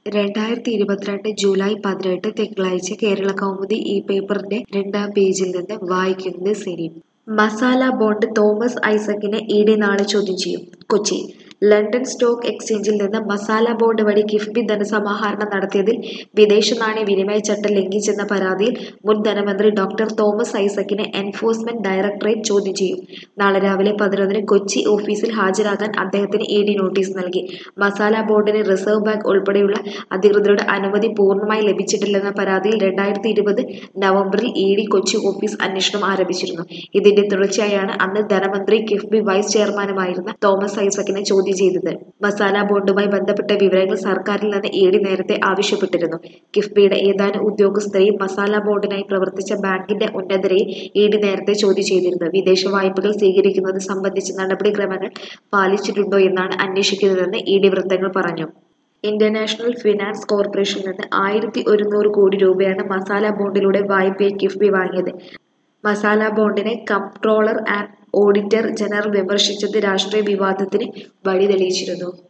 2022 July 18 തിങ്കളാഴ്ച കേരളകൗമുദി ഈ പേപ്പറിന്റെ 2-ാം പേജിൽ നിന്ന് വായിക്കുന്നത് സിനി. മസാല ബോണ്ട് തോമസ് ഐസക്കിനെ ഇഡി നാളെ ചോദ്യം ചെയ്യും. കൊച്ചി ലണ്ടൻ സ്റ്റോക്ക് എക്സ്ചേഞ്ചിൽ നിന്ന് മസാല ബോണ്ട് വഴി കിഫ്ബി ധനസമാഹരണം നടത്തിയതിൽ വിദേശ നാണയ വിനിമയ ചട്ടം ലംഘിച്ചെന്ന പരാതിയിൽ മുൻ ധനമന്ത്രി ഡോക്ടർ തോമസ് ഐസക്കിനെ എൻഫോഴ്സ്മെന്റ് ഡയറക്ടറേറ്റ് ചോദ്യം ചെയ്യും. നാളെ രാവിലെ 11-ന് കൊച്ചി ഓഫീസിൽ ഹാജരാകാൻ അദ്ദേഹത്തിന് ഇഡി നോട്ടീസ് നൽകി. മസാല ബോണ്ടിന് റിസർവ് ബാങ്ക് ഉൾപ്പെടെയുള്ള അധികൃതരുടെ അനുമതി പൂർണ്ണമായി ലഭിച്ചിട്ടില്ലെന്ന പരാതിയിൽ 2020 നവംബറിൽ ഇഡി കൊച്ചി ഓഫീസ് അന്വേഷണം ആരംഭിച്ചിരുന്നു. ഇതിന്റെ തുടർച്ചയായാണ് അന്ന് ധനമന്ത്രി കിഫ്ബി വൈസ് ചെയർമാനുമായിരുന്ന തോമസ് ഐസക്കിനെ ചോദ്യം ചെയ്തത്. മസാല ബോണ്ടുമായി ബന്ധപ്പെട്ട വിവരങ്ങൾ സർക്കാരിൽ നിന്ന് ഇഡി നേരത്തെ ആവശ്യപ്പെട്ടിരുന്നു. കിഫ്ബിയുടെ ഏതാനും ഉദ്യോഗസ്ഥരെയും മസാല ബോണ്ടിനായി പ്രവർത്തിച്ച ബാങ്കിന്റെ ഉന്നതരെയും ഇഡി നേരത്തെ ചോദ്യം ചെയ്തിരുന്നു. വിദേശ വായ്പകൾ സ്വീകരിക്കുന്നത് സംബന്ധിച്ച നടപടിക്രമങ്ങൾ പാലിച്ചിട്ടുണ്ടോ എന്നാണ് അന്വേഷിക്കുന്നതെന്ന് ഇഡി വൃത്തങ്ങൾ പറഞ്ഞു. ഇന്റർനാഷണൽ ഫിനാൻസ് കോർപ്പറേഷനിൽ നിന്ന് 1100 കോടി രൂപയാണ് മസാല ബോണ്ടിലൂടെ വായ്പയായി കിഫ്ബി വാങ്ങിയത്. മസാല ബോണ്ടിനെ കംപ്ട്രോളർ ആൻഡ് ഓഡിറ്റർ ജനറൽ വിമർശിച്ചത് രാഷ്ട്രീയ വിവാദത്തിന് വഴിതെളിച്ചിരുന്നു.